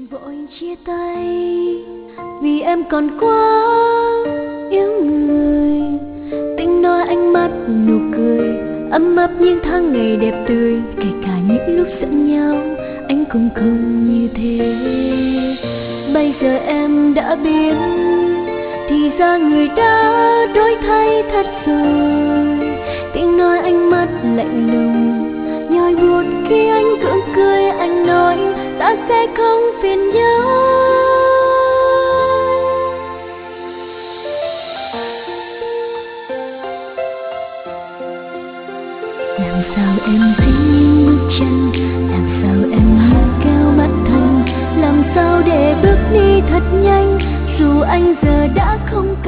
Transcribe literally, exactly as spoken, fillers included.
vội chia tay vì em còn quá yêu người. Tình nói ánh mắt nụ cười ấm áp những tháng ngày đẹp tươi, kể cả những lúc giận nhau anh cũng không như thế. Bây giờ em đã biết thì ra người đã đổi thay thật rồi. Tiếng nói ánh mắt lạnh lùng nhói buốt khi anh cưỡng cười. Anh nói ta sẽ không phiền nhau. Làm sao em dính những bước chân, làm sao em níu kéo bản thân, làm sao để bước đi thật nhanh dù anh giờ đã không